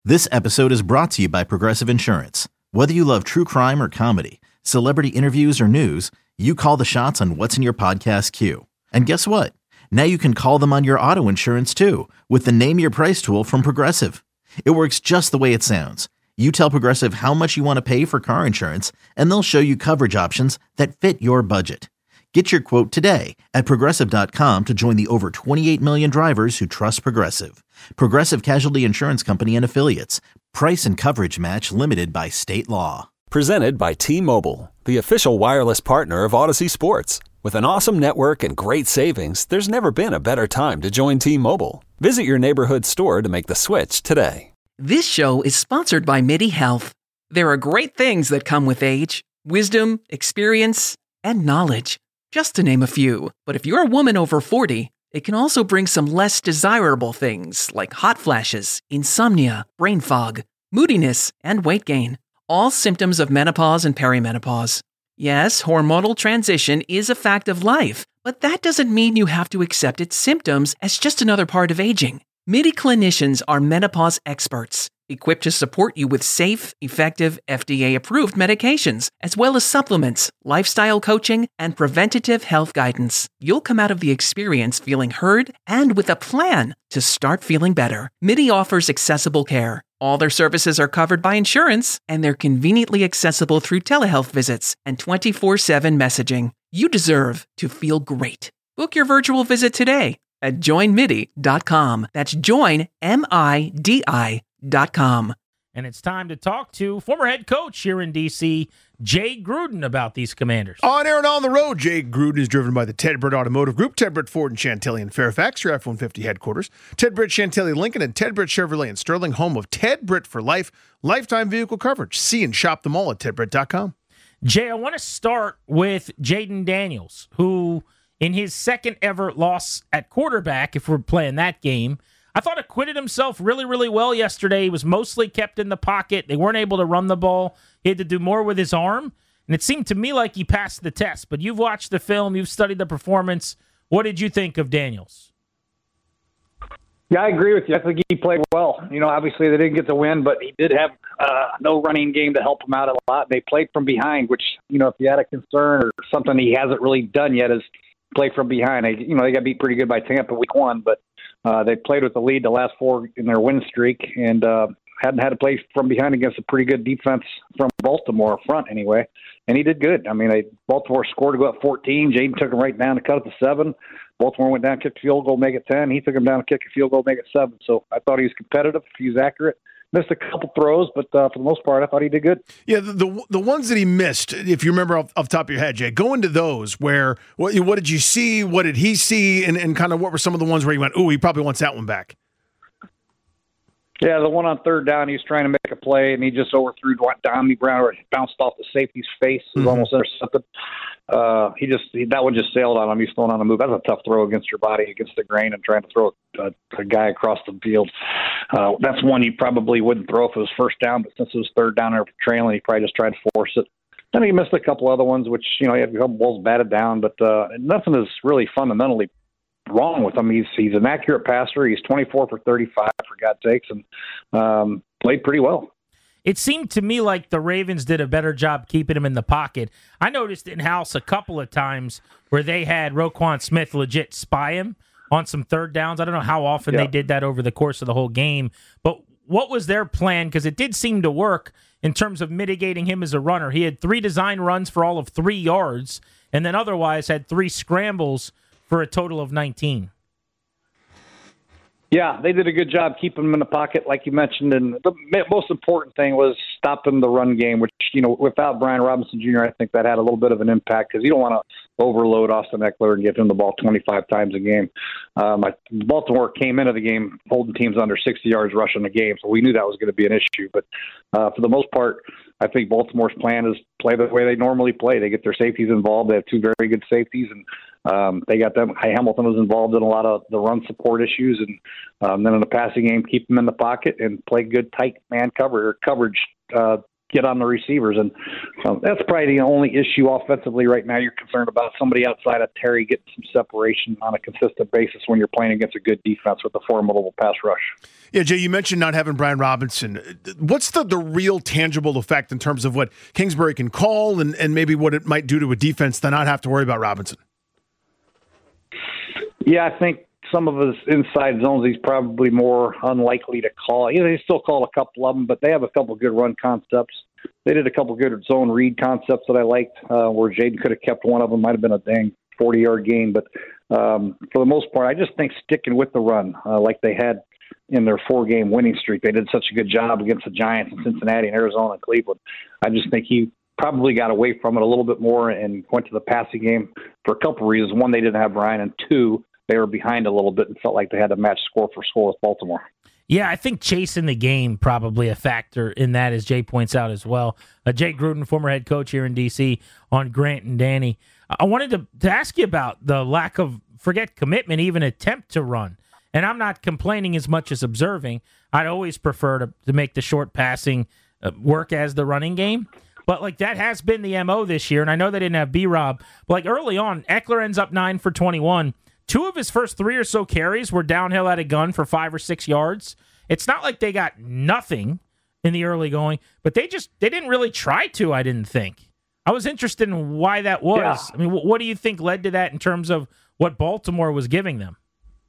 This episode is brought to you by Progressive Insurance. Whether you love true crime or comedy, celebrity interviews or news, you call the shots on what's in your podcast queue. And guess what? Now you can call them on your auto insurance too with the Name Your Price tool from Progressive. It works just the way it sounds. You tell Progressive how much you want to pay for car insurance, and they'll show you coverage options that fit your budget. Get your quote today at Progressive.com to join the over 28 million drivers who trust Progressive. Progressive Casualty Insurance Company and Affiliates. Price and coverage match limited by state law. Presented by T-Mobile, the official wireless partner of Odyssey Sports. With an awesome network and great savings, there's never been a better time to join T-Mobile. Visit your neighborhood store to make the switch today. This show is sponsored by MIDI Health. There are great things that come with age: wisdom, experience, and knowledge, just to name a few. But if you're a woman over 40, it can also bring some less desirable things like hot flashes, insomnia, brain fog, moodiness, and weight gain. All symptoms of menopause and perimenopause. Yes, hormonal transition is a fact of life, but that doesn't mean you have to accept its symptoms as just another part of aging. MIDI clinicians are menopause experts, equipped to support you with safe, effective, FDA-approved medications, as well as supplements, lifestyle coaching, and preventative health guidance. You'll come out of the experience feeling heard and with a plan to start feeling better. MIDI offers accessible care. All their services are covered by insurance, and they're conveniently accessible through telehealth visits and 24/7 messaging. You deserve to feel great. Book your virtual visit today at joinmidi.com. That's joinmidi.com. And it's time to talk to former head coach here in D.C., Jay Gruden, about these Commanders. On air and on the road, Jay Gruden is driven by the Ted Britt Automotive Group, Ted Britt Ford and Chantilly in Fairfax, your F-150 headquarters, Ted Britt Chantilly Lincoln, and Ted Britt Chevrolet in Sterling, home of Ted Britt for Life, lifetime vehicle coverage. See and shop them all at tedbritt.com. Jay, I want to start with Jayden Daniels, who in his second ever loss at quarterback, if we're playing that game, I thought acquitted himself really, really well yesterday. He was mostly kept in the pocket. They weren't able to run the ball. He had to do more with his arm. And it seemed to me like he passed the test. But you've watched the film. You've studied the performance. What did you think of Daniels? Yeah, I agree with you. I think he played well. You know, obviously they didn't get the win, but he did have no running game to help him out a lot. They played from behind, which, you know, if you had a concern or something he hasn't really done yet is play from behind. They got beat pretty good by Tampa week 1, but they played with the lead the last 4 in their win streak and hadn't had to play from behind against a pretty good defense from Baltimore front anyway. And he did good. I mean, Baltimore scored to go up 14. Jayden took him right down to cut it to 7. Baltimore went down, kicked a field goal, make it 10. He took him down to kick a field goal, make it 7. So I thought he was competitive. He was accurate. Missed a couple throws, but for the most part, I thought he did good. Yeah, the ones that he missed, if you remember off the top of your head, Jay, go into those where what did you see, what did he see, and kind of what were some of the ones where he went, ooh, he probably wants that one back? Yeah, the one on third down, he was trying to make a play, and he just overthrew Dominique Brown, or bounced off the safety's face. It was almost intercepted. That one just sailed on him. He's throwing on the move. That's a tough throw against your body, against the grain, and trying to throw a guy across the field. That's one you probably wouldn't throw if it was first down, but since it was third down or trailing, he probably just tried to force it. Then he missed a couple other ones, which, you know, he had a couple balls batted down, but nothing is really fundamentally wrong with him. He's an accurate passer. He's 24 for 35, for God's sakes, and played pretty well. It seemed to me like the Ravens did a better job keeping him in the pocket. I noticed in-house a couple of times where they had Roquan Smith legit spy him on some third downs. I don't know how often they did that over the course of the whole game, but what was their plan? Because it did seem to work in terms of mitigating him as a runner. He had 3 design runs for all of 3 yards, and then otherwise had 3 scrambles for a total of 19. Yeah, they did a good job keeping him in the pocket, like you mentioned. And the most important thing was stopping the run game, which, you know, without Brian Robinson Jr., I think that had a little bit of an impact because you don't want to overload Austin Eckler and give him the ball 25 times a game. Baltimore came into the game holding teams under 60 yards rushing the game, so we knew that was going to be an issue. But for the most part, I think Baltimore's plan is play the way they normally play. They get their safeties involved. They have 2 very good safeties, and they got them. Hamilton was involved in a lot of the run support issues, and then in the passing game, keep them in the pocket and play good tight man coverage get on the receivers. And that's probably the only issue offensively right now. You're concerned about somebody outside of Terry getting some separation on a consistent basis when you're playing against a good defense with a formidable pass rush. Yeah, Jay, you mentioned not having Brian Robinson. What's the real tangible effect in terms of what Kingsbury can call and maybe what it might do to a defense to not have to worry about Robinson? Yeah, I think some of his inside zones he's probably more unlikely to call. You know, he still called a couple of them, but they have a couple of good run concepts. They did a couple of good zone read concepts that I liked, where Jaden could have kept one of them. Might have been a dang 40-yard gain, but for the most part, I just think sticking with the run like they had in their 4-game winning streak. They did such a good job against the Giants in Cincinnati and Arizona and Cleveland. I just think he probably got away from it a little bit more and went to the passing game for a couple of reasons. One, they didn't have Brian, and two, they were behind a little bit and felt like they had to match score for score with Baltimore. Yeah, I think chasing the game probably a factor in that, as Jay points out as well. Jay Gruden, former head coach here in D.C., on Grant and Danny. I wanted to ask you about the lack of, forget commitment, even attempt to run. And I'm not complaining as much as observing. I'd always prefer to make the short passing work as the running game. But, like, that has been the MO this year, and I know they didn't have B-Rob. But, like, early on, Eckler ends up 9 for 21. 2 of his first 3 or so carries were downhill at a gun for 5 or 6 yards. It's not like they got nothing in the early going, but they didn't really try to, I didn't think. I was interested in why that was. Yeah. I mean, what do you think led to that in terms of what Baltimore was giving them?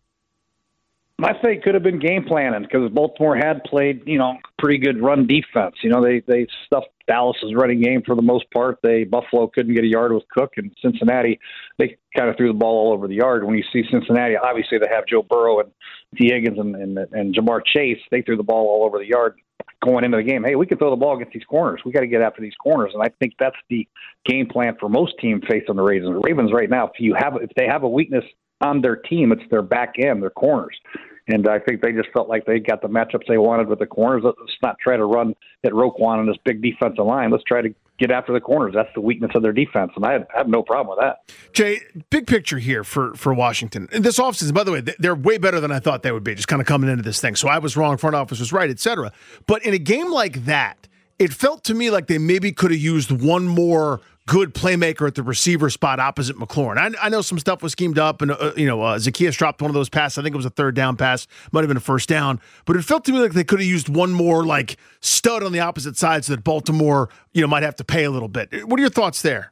I think it could have been game planning because Baltimore had played, pretty good run defense. They stuffed Dallas's running game for the most part. Buffalo couldn't get a yard with Cook, and Cincinnati, they kind of threw the ball all over the yard. When you see Cincinnati, obviously they have Joe Burrow and T. Higgins and Jamar Chase. They threw the ball all over the yard going into the game. Hey, we can throw the ball against these corners. We got to get after these corners, and I think that's the game plan for most teams facing the Ravens. The Ravens right now, if they have a weakness on their team, it's their back end, their corners. And I think they just felt like they got the matchups they wanted with the corners. Let's not try to run at Roquan on this big defensive line. Let's try to get after the corners. That's the weakness of their defense, and I have no problem with that. Jay, big picture here for Washington. And this offseason, by the way, they're way better than I thought they would be, just kind of coming into this thing. So I was wrong, front office was right, et cetera. But in a game like that, it felt to me like they maybe could have used one more good playmaker at the receiver spot opposite McLaurin. I know some stuff was schemed up, and Zacchaeus dropped one of those passes. I think it was a third down pass, might have been a first down, but it felt to me like they could have used one more like stud on the opposite side so that Baltimore might have to pay a little bit. What are your thoughts there?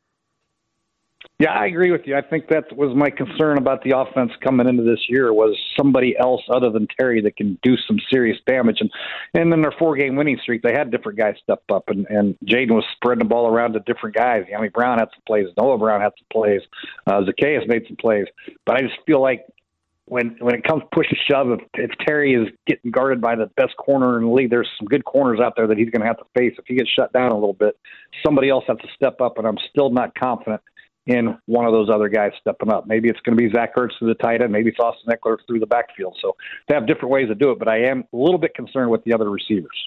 Yeah, I agree with you. I think that was my concern about the offense coming into this year was somebody else other than Terry that can do some serious damage. And in their 4-game winning streak, they had different guys step up, and Jaden was spreading the ball around to different guys. Yami Brown had some plays. Noah Brown had some plays. Zacchaeus made some plays. But I just feel like when it comes push and shove, if Terry is getting guarded by the best corner in the league, there's some good corners out there that he's going to have to face. If he gets shut down a little bit, somebody else has to step up, and I'm still not confident in one of those other guys stepping up. Maybe it's going to be Zach Ertz through the tight end. Maybe it's Austin Eckler through the backfield. So they have different ways to do it, but I am a little bit concerned with the other receivers.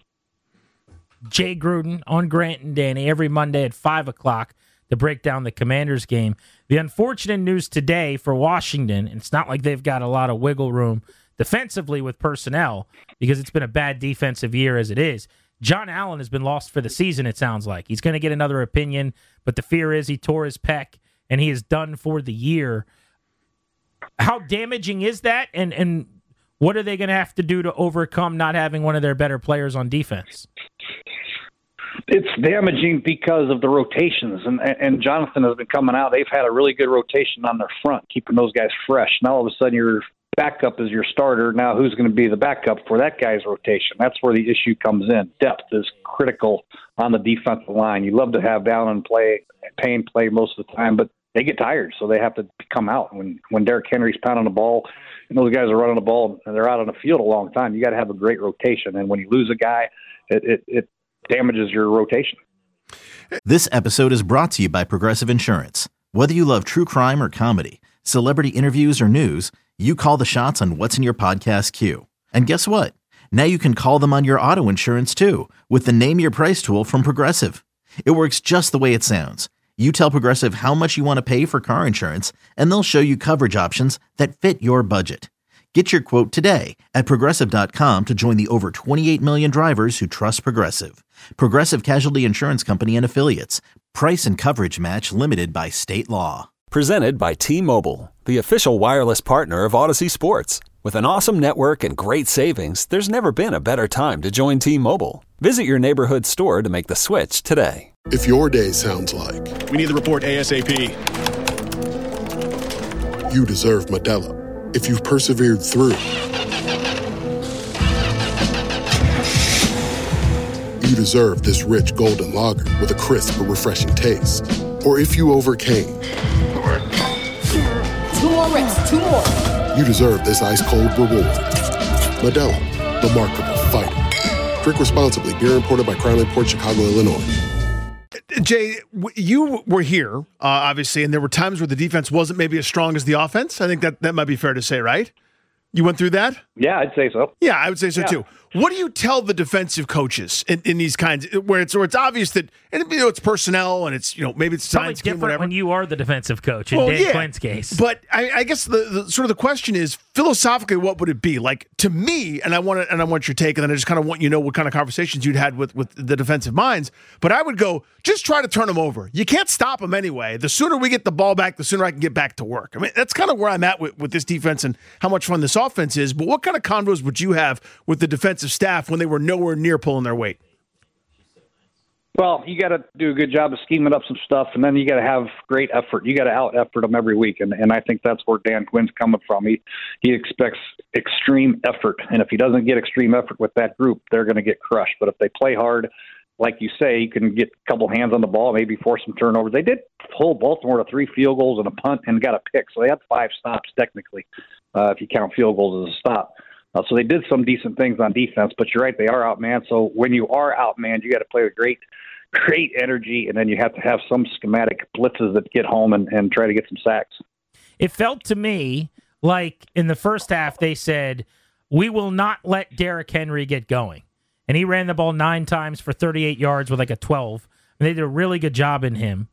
Jay Gruden on Grant and Danny every Monday at 5 o'clock to break down the Commanders game. The unfortunate news today for Washington, and it's not like they've got a lot of wiggle room defensively with personnel because it's been a bad defensive year as it is. John Allen has been lost for the season, it sounds like. He's going to get another opinion, but the fear is he tore his pec and he is done for the year. How damaging is that, and what are they going to have to do to overcome not having one of their better players on defense? It's damaging because of the rotations, and Jonathan has been coming out. They've had a really good rotation on their front, keeping those guys fresh. Now all of a sudden your backup is your starter. Now who's going to be the backup for that guy's rotation? That's where the issue comes in. Depth is critical on the defensive line. You love to have Allen play, Payne play most of the time, but they get tired, so they have to come out. When Derrick Henry's pounding the ball and those guys are running the ball and they're out on the field a long time, you got to have a great rotation. And when you lose a guy, it damages your rotation. This episode is brought to you by Progressive Insurance. Whether you love true crime or comedy, celebrity interviews or news, you call the shots on what's in your podcast queue. And guess what? Now you can call them on your auto insurance too with the Name Your Price tool from Progressive. It works just the way it sounds. You tell Progressive how much you want to pay for car insurance, and they'll show you coverage options that fit your budget. Get your quote today at Progressive.com to join the over 28 million drivers who trust Progressive. Progressive Casualty Insurance Company and Affiliates. Price and coverage match limited by state law. Presented by T-Mobile, the official wireless partner of Odyssey Sports. With an awesome network and great savings, there's never been a better time to join T-Mobile. Visit your neighborhood store to make the switch today. If your day sounds like we need the report ASAP, you deserve Modelo. If you've persevered through, you deserve this rich golden lager with a crisp but refreshing taste. Or if you overcame. 2 more reps, 2 more. You deserve this ice-cold reward. Modelo, the Remarkable Fighter. Drink responsibly. Beer imported by Crown Imports, Chicago, Illinois. Jay, you were here, obviously, and there were times where the defense wasn't maybe as strong as the offense. I think that might be fair to say, right? You went through that? Yeah, I'd say so. Yeah, I would say so too. What do you tell the defensive coaches in these kinds where it's obvious that, and it's personnel and it's maybe it's science different whatever. When you are the defensive coach in Dan Quinn's case. But I guess the sort of the question is philosophically, what would it be like to me? And I want your take, and then I just kind of want you to know what kind of conversations you'd had with the defensive minds. But I would go, just try to turn them over. You can't stop them anyway. The sooner we get the ball back, the sooner I can get back to work. I mean, that's kind of where I'm at with this defense and how much fun this offense is. But what kind of convos would you have with the defensive staff when they were nowhere near pulling their weight? Well, you got to do a good job of scheming up some stuff, and then you got to have great effort. You got to out-effort them every week, and I think that's where Dan Quinn's coming from. He expects extreme effort, and if he doesn't get extreme effort with that group, they're going to get crushed. But if they play hard, like you say, you can get a couple hands on the ball, maybe force some turnovers. They did hold Baltimore to 3 field goals and a punt and got a pick, so they had 5 stops technically, if you count field goals as a stop. So they did some decent things on defense, but you're right, they are outmanned. So when you are outmanned, you got to play with great energy, and then you have to have some schematic blitzes that get home and try to get some sacks. It felt to me like in the first half they said, we will not let Derrick Henry get going. And he ran the ball 9 times for 38 yards with like a 12. And they did a really good job on him.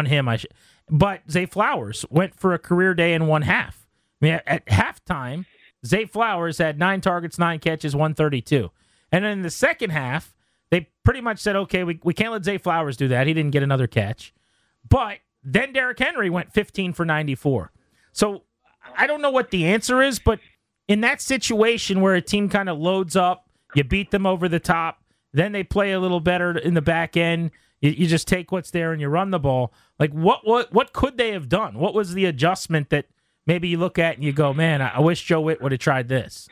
But Zay Flowers went for a career day in one half. I mean, at halftime, Zay Flowers had 9 targets, 9 catches, 132. And then in the second half, they pretty much said, okay, we can't let Zay Flowers do that. He didn't get another catch. But then Derrick Henry went 15 for 94. So I don't know what the answer is, but in that situation where a team kind of loads up, you beat them over the top, then they play a little better in the back end, you just take what's there and you run the ball. Like, what could they have done? What was the adjustment that maybe you look at and you go, man, I wish Joe Witt would have tried this?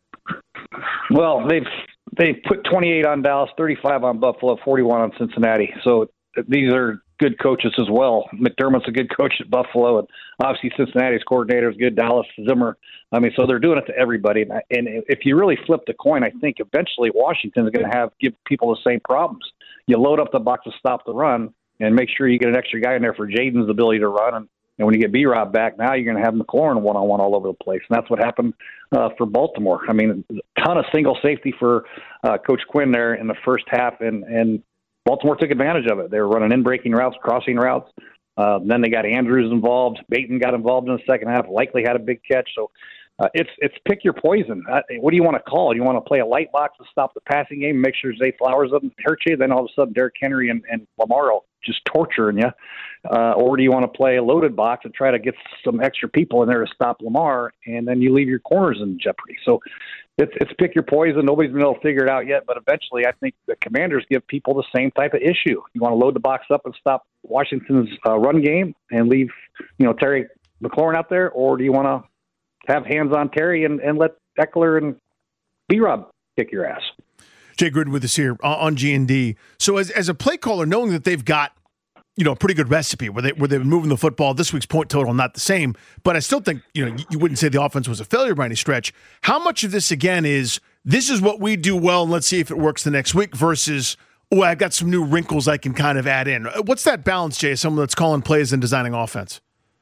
Well, they've put 28 on Dallas, 35 on Buffalo, 41 on Cincinnati. So these are good coaches as well. McDermott's a good coach at Buffalo, and obviously Cincinnati's coordinator is good, Dallas Zimmer. I mean, so they're doing it to everybody. And if you really flip the coin, I think eventually Washington is going to give people the same problems. You load up the box to stop the run and make sure you get an extra guy in there for Jaden's ability to run. And when you get B-Rob back, now you're going to have McLaurin one-on-one all over the place. And that's what happened for Baltimore. I mean, a ton of single safety for Coach Quinn there in the first half, and Baltimore took advantage of it. They were running in-breaking routes, crossing routes. Then they got Andrews involved. Bateman got involved in the second half, likely had a big catch. So it's pick your poison. What do you want to call? Do you want to play a light box to stop the passing game, make sure Zay Flowers doesn't hurt you? Then all of a sudden Derrick Henry and Lamar are just torturing you. Or do you want to play a loaded box and try to get some extra people in there to stop Lamar, and then you leave your corners in jeopardy? So it's pick your poison. Nobody's been able to figure it out yet, but eventually I think the Commanders give people the same type of issue. You want to load the box up and stop Washington's run game and leave Terry McLaurin out there, or do you want to have hands on Terry and let Eckler and B-Rob kick your ass? Jay Gruden with us here on G&D. So as a play caller, knowing that they've got a pretty good recipe where they've been moving the football, this week's point total not the same, but I still think you wouldn't say the offense was a failure by any stretch. How much of this again is this is what we do well and let's see if it works the next week versus I've got some new wrinkles I can kind of add in? What's that balance, Jay, as someone that's calling plays and designing offense?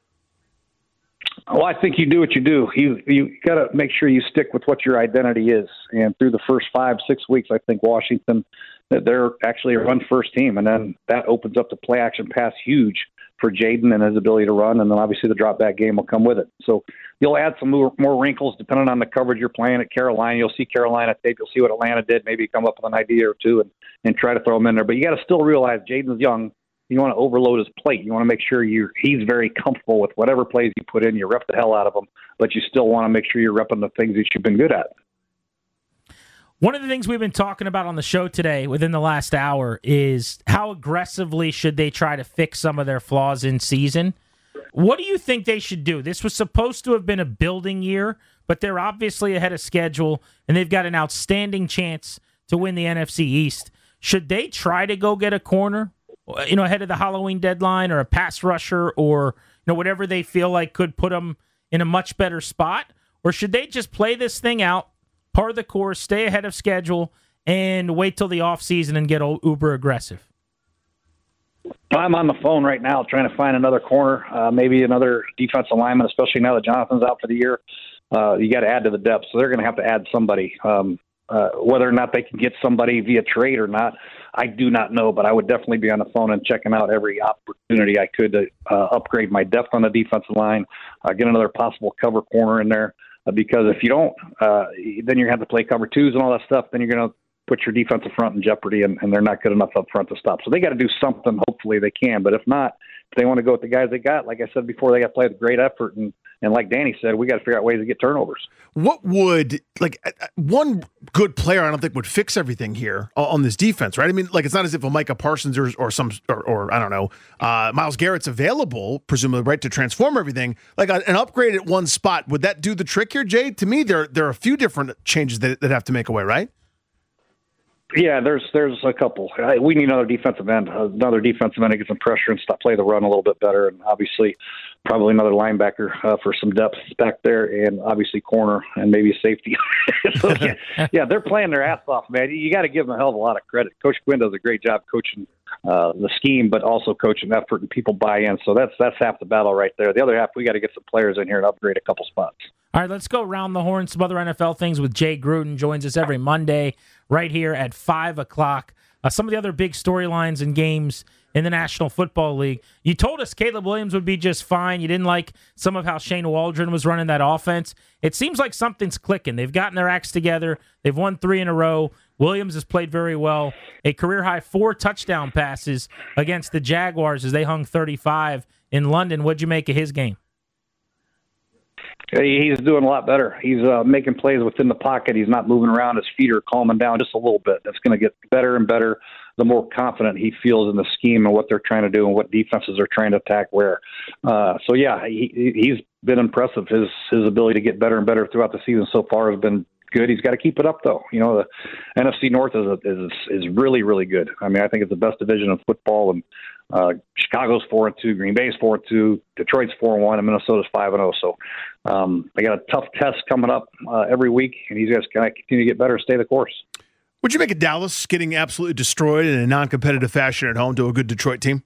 Well, I think you do what you do. You got to make sure you stick with what your identity is. And through the first 5-6 weeks, I think Washington, they're actually a run-first team, and then that opens up the play-action pass huge for Jaden and his ability to run, and then obviously the drop back game will come with it. So you'll add some more wrinkles depending on the coverage you're playing at Carolina. You'll see Carolina tape. You'll see what Atlanta did. Maybe come up with an idea or two and try to throw them in there. But you got to still realize Jaden's young. You want to overload his plate. You want to make sure he's very comfortable with whatever plays you put in. You rep the hell out of him, but you still want to make sure you're repping the things that you've been good at. One of the things we've been talking about on the show today within the last hour is how aggressively should they try to fix some of their flaws in season. What do you think they should do? This was supposed to have been a building year, but they're obviously ahead of schedule, and they've got an outstanding chance to win the NFC East. Should they try to go get a corner, ahead of the Halloween deadline, or a pass rusher, or whatever they feel like could put them in a much better spot? Or should they just play this thing out, part of the course, stay ahead of schedule, and wait till the offseason and get uber aggressive? I'm on the phone right now trying to find another corner, maybe another defensive lineman, especially now that Jonathan's out for the year. You got to add to the depth, so they're going to have to add somebody. Whether or not they can get somebody via trade or not, I do not know, but I would definitely be on the phone and checking out every opportunity I could to upgrade my depth on the defensive line, get another possible cover corner in there, because if you don't, then you're going to have to play cover twos and all that stuff. Then you're going to put your defensive front in jeopardy, and they're not good enough up front to stop. So they got to do something. Hopefully they can, but if not, if they want to go with the guys they got, like I said before, they got to play with great effort, and like Danny said, we got to figure out ways to get turnovers. What would, one good player I don't think would fix everything here on this defense, right? I mean, it's not as if a Micah Parsons or I don't know, Myles Garrett's available, presumably, right, to transform everything. An upgrade at one spot, would that do the trick here, Jay? To me, there are a few different changes that have to make a way, right? Yeah, there's a couple. We need another defensive end to get some pressure and play the run a little bit better, and obviously probably another linebacker for some depth back there, and obviously corner and maybe safety. So, yeah, they're playing their ass off, man. You got to give them a hell of a lot of credit. Coach Quinn does a great job coaching the scheme, but also coaching effort, and people buy in. So that's half the battle right there. The other half, we got to get some players in here and upgrade a couple spots. All right, let's go around the horn. Some other NFL things with Jay Gruden. Joins us every Monday right here at 5 o'clock. Some of the other big storylines and games in the National Football League. You told us Caleb Williams would be just fine. You didn't like some of how Shane Waldron was running that offense. It seems like something's clicking. They've gotten their acts together. They've won 3 in a row. Williams has played very well. A career-high 4 touchdown passes against the Jaguars as they hung 35 in London. What'd you make of his game? He's doing a lot better. He's making plays within the pocket. He's not moving around. His feet are calming down just a little bit. That's going to get better and better the more confident he feels in the scheme and what they're trying to do and what defenses are trying to attack where. So, yeah, he's been impressive. His ability to get better and better throughout the season so far has been good. He's got to keep it up, though. The NFC North is really, really good. I mean, I think it's the best division of football, and Chicago's 4-2, Green Bay's 4-2, Detroit's 4-1, and Minnesota's 5-0. So they got a tough test coming up every week, and he's got to continue to get better and stay the course. Would you make of Dallas getting absolutely destroyed in a non-competitive fashion at home to a good Detroit team?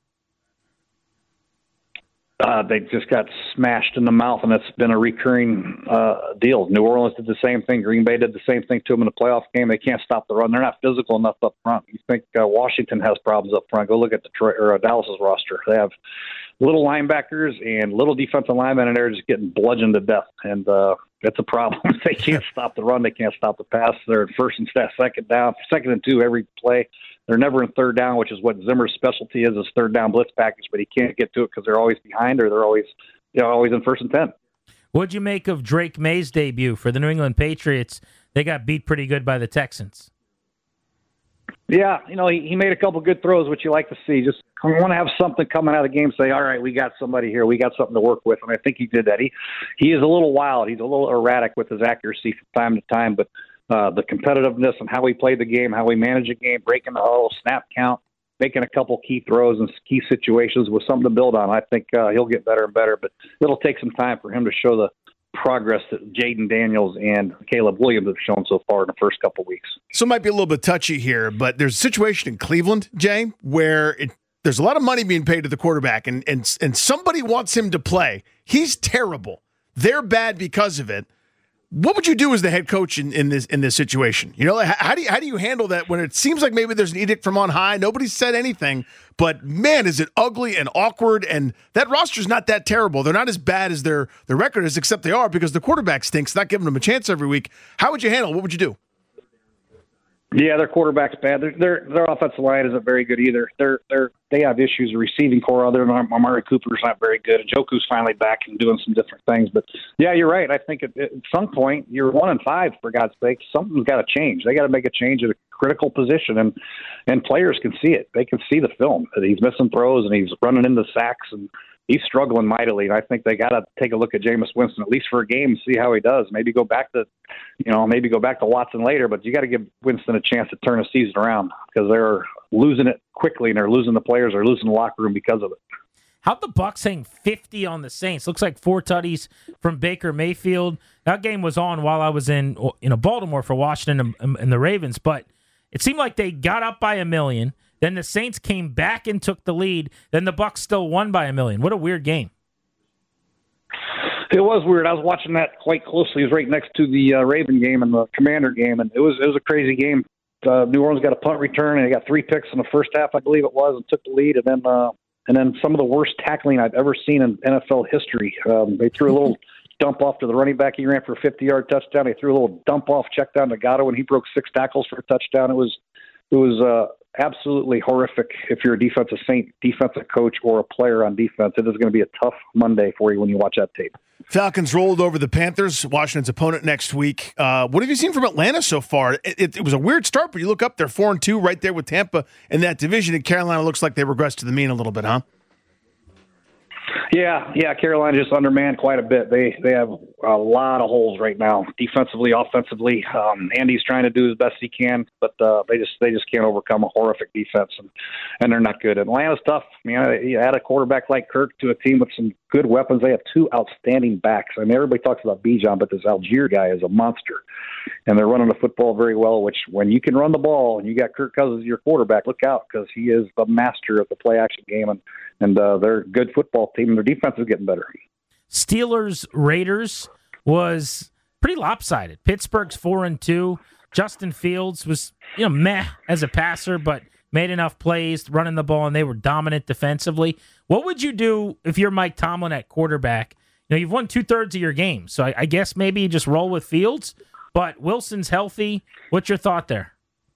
They just got smashed in the mouth, and it's been a recurring deal. New Orleans did the same thing. Green Bay did the same thing to them in the playoff game. They can't stop the run. They're not physical enough up front. You think Washington has problems up front? Go look at Detroit or Dallas's roster. They have little linebackers and little defensive linemen, and they're just getting bludgeoned to death. And that's a problem. They can't stop the run. They can't stop the pass. They're at first and second down, 2nd and 2 every play. They're never in third down, which is what Zimmer's specialty is third down blitz package, but he can't get to it because they're always behind or they're always in 1st and 10. What'd you make of Drake May's debut for the New England Patriots? They got beat pretty good by the Texans. Yeah, he made a couple good throws, which you like to see. Just want to have something coming out of the game, say, all right, we got somebody here. We got something to work with, and I think he did that. He is a little wild. He's a little erratic with his accuracy from time to time, but the competitiveness and how he played the game, how he managed the game, breaking the huddle, snap count, making a couple key throws in key situations was something to build on. I think he'll get better and better, but it'll take some time for him to show the progress that Jaden Daniels and Caleb Williams have shown so far in the first couple of weeks. So it might be a little bit touchy here, but there's a situation in Cleveland, Jay, where there's a lot of money being paid to the quarterback, and somebody wants him to play. He's terrible. They're bad because of it. What would you do as the head coach in this situation? You know, how do you handle that when it seems like maybe there's an edict from on high? Nobody's said anything, but man, is it ugly and awkward? And that roster's not that terrible. They're not as bad as their record is, except they are because the quarterback stinks, not giving them a chance every week. How would you handle it? What would you do? Yeah, their quarterback's bad. Their offensive line isn't very good either. They have issues. The receiving core, other than Amari Cooper's not very good. And Njoku's finally back and doing some different things. But yeah, you're right. I think at some point you're 1-5 for God's sake. Something's got to change. They got to make a change at a critical position, and players can see it. They can see the film. He's missing throws and he's running into sacks and he's struggling mightily. And I think they got to take a look at Jameis Winston at least for a game and see how he does. Maybe go back to Watson later, but you got to give Winston a chance to turn a season around because they're losing it quickly and they're losing the players, they're losing the locker room because of it. How'd the Bucs hang 50 on the Saints? Looks like 4 tutties from Baker Mayfield. That game was on while I was in Baltimore for Washington and the Ravens, but it seemed like they got up by $1 million. Then the Saints came back and took the lead. Then the Bucs still won by $1 million. What a weird game. It was weird. I was watching that quite closely. It was right next to the Raven game and the Commander game, and it was a crazy game. New Orleans got a punt return, and they got 3 picks in the first half, I believe it was, and took the lead. And then some of the worst tackling I've ever seen in NFL history. They threw a little dump off to the running back. He ran for a 50-yard touchdown. They threw a little dump off check down to Gatto, and he broke 6 tackles for a touchdown. It was absolutely horrific. If you're a defensive coach or a player on defense, it is going to be a tough Monday for you when you watch that tape. Falcons rolled over the Panthers, Washington's opponent next week. What have you seen from Atlanta so far? It was a weird start, but you look up, they're 4-2 right there with Tampa in that division, and Carolina looks like they regressed to the mean a little bit, huh? Yeah. Carolina just undermanned quite a bit. They have a lot of holes right now, defensively, offensively. Andy's trying to do as best he can, but they just can't overcome a horrific defense, and they're not good. Atlanta's tough. I mean, you add a quarterback like Kirk to a team with some good weapons. They have 2 outstanding backs. I mean, everybody talks about Bijan, but this Algier guy is a monster, and they're running the football very well. Which, when you can run the ball and you got Kirk Cousins as your quarterback, look out because he is the master of the play action game, and they're a good football team, and their defense is getting better. Steelers-Raiders was pretty lopsided. Pittsburgh's 4-2. Justin Fields was, meh as a passer, but made enough plays running the ball, and they were dominant defensively. What would you do if you're Mike Tomlin at quarterback? You've won 2/3 of your game, so I guess maybe you just roll with Fields, but Wilson's healthy. What's your thought there?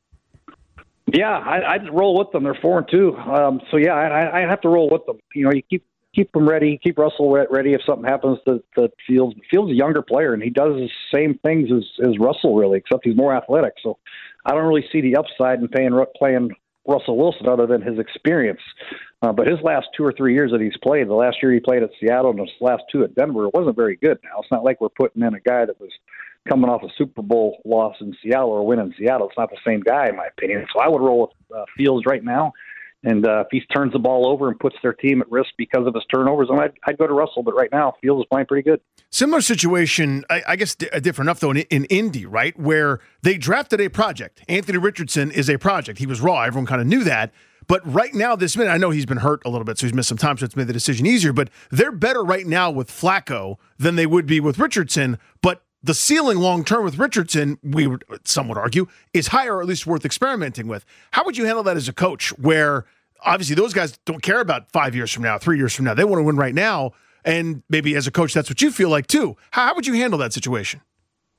Yeah, I'd roll with them. They're 4-2. So yeah, I'd have to roll with them. You keep them ready, keep Russell ready if something happens to Fields. Fields is a younger player, and he does the same things as Russell, really, except he's more athletic. So I don't really see the upside in playing Russell Wilson other than his experience. But his last 2 or 3 years that he's played, the last year he played at Seattle and his last 2 at Denver, it wasn't very good. Now, it's not like we're putting in a guy that was coming off a Super Bowl loss in Seattle or win in Seattle. It's not the same guy, in my opinion. So I would roll with Fields right now. And if he turns the ball over and puts their team at risk because of his turnovers, then I'd go to Russell. But right now, Fields is playing pretty good. Similar situation, I guess different enough, though, in Indy, right, where they drafted a project. Anthony Richardson is a project. He was raw. Everyone kind of knew that. But right now, this minute, I know he's been hurt a little bit, so he's missed some time, so it's made the decision easier. But they're better right now with Flacco than they would be with Richardson. But the ceiling long-term with Richardson, some would argue, is higher, or at least worth experimenting with. How would you handle that as a coach, where obviously those guys don't care about 5 years from now, 3 years from now? They want to win right now, and maybe as a coach, that's what you feel like too. How would you handle that situation?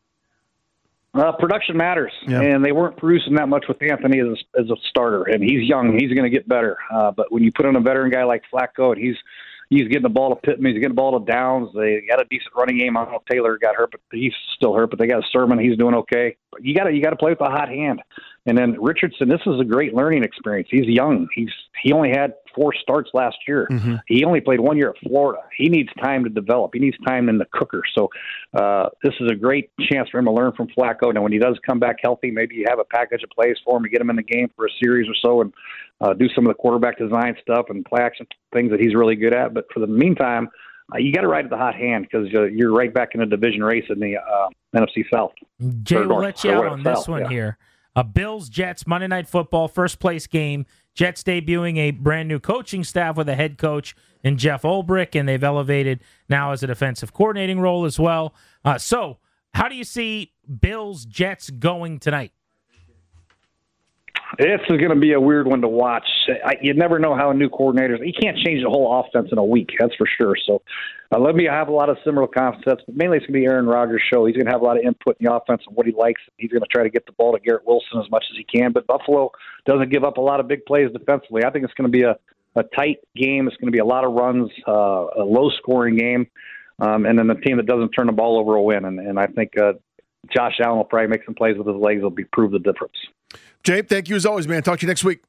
Production matters, and they weren't producing that much with Anthony as a starter, and he's young. He's going to get better. But when you put in a veteran guy like Flacco, and he's getting the ball to Pittman, he's getting the ball to Downs. They got a decent running game. I don't know if Taylor got hurt, but he's still hurt. But they got Sermon. He's doing okay. But you got to play with a hot hand. And then Richardson, this is a great learning experience. He's young. He only had 4 starts last year. Mm-hmm. He only played 1 year at Florida. He needs time to develop. He needs time in the cooker. So this is a great chance for him to learn from Flacco. Now, when he does come back healthy, maybe you have a package of plays for him to get him in the game for a series or so and do some of the quarterback design stuff and play action things that he's really good at. But for the meantime, you got to ride at the hot hand because you're right back in the division race in the NFC South. Jay, we'll let you out on this one here. Bills-Jets, Monday Night Football, first-place game. Jets debuting a brand-new coaching staff with a head coach in Jeff Ulbrich, and they've elevated now as a defensive coordinating role as well. So How do you see Bills-Jets going tonight? This is going to be a weird one to watch. You never know how a new coordinator – you can't change the whole offense in a week, that's for sure. So let me have a lot of similar concepts, but mainly it's going to be Aaron Rodgers' show. He's going to have a lot of input in the offense and what he likes. He's going to try to get the ball to Garrett Wilson as much as he can, but Buffalo doesn't give up a lot of big plays defensively. I think it's going to be a tight game. It's going to be a lot of runs, a low-scoring game, and then the team that doesn't turn the ball over will win. And I think Josh Allen will probably make some plays with his legs that will prove the difference. Jay, thank you as always, man. Talk to you next week.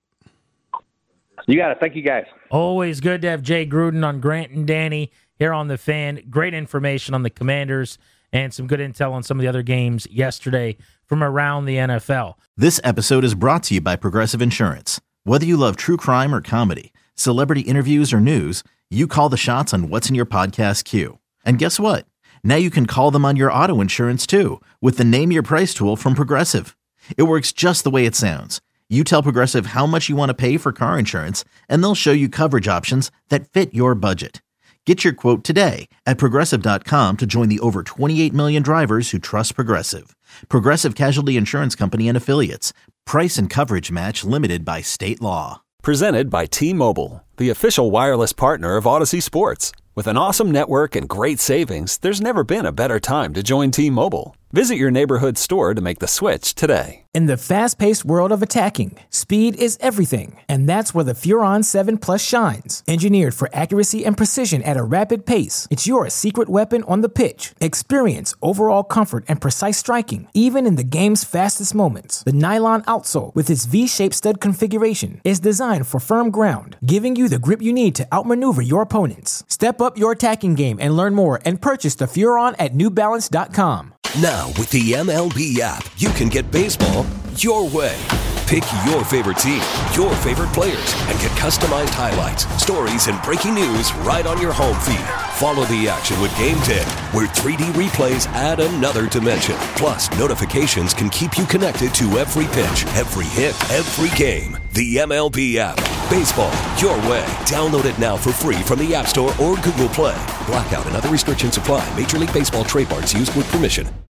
You got it. Thank you, guys. Always good to have Jay Gruden on Grant and Danny here on The Fan. Great information on the Commanders and some good intel on some of the other games yesterday from around the NFL. This episode is brought to you by Progressive Insurance. Whether you love true crime or comedy, celebrity interviews or news, you call the shots on what's in your podcast queue. And guess what? Now you can call them on your auto insurance too with the Name Your Price tool from Progressive. It works just the way it sounds. You tell Progressive how much you want to pay for car insurance, and they'll show you coverage options that fit your budget. Get your quote today at Progressive.com to join the over 28 million drivers who trust Progressive. Progressive Casualty Insurance Company and Affiliates. Price and coverage match limited by state law. Presented by T-Mobile, the official wireless partner of Odyssey Sports. With an awesome network and great savings, there's never been a better time to join T-Mobile. Visit your neighborhood store to make the switch today. In the fast-paced world of attacking, speed is everything, and that's where the Furon 7 Plus shines. Engineered for accuracy and precision at a rapid pace, it's your secret weapon on the pitch. Experience overall comfort and precise striking, even in the game's fastest moments. The nylon outsole, with its V-shaped stud configuration, is designed for firm ground, giving you the grip you need to outmaneuver your opponents. Step up your attacking game and learn more and purchase the Furon at NewBalance.com. Now, with the MLB app, you can get baseball your way. Pick your favorite team, your favorite players, and get customized highlights, stories, and breaking news right on your home feed. Follow the action with Game 10, where 3D replays add another dimension. Plus, notifications can keep you connected to every pitch, every hit, every game. The MLB app. Baseball your way. Download it now for free from the App Store or Google Play. Blackout and other restrictions apply. Major League Baseball trademarks used with permission.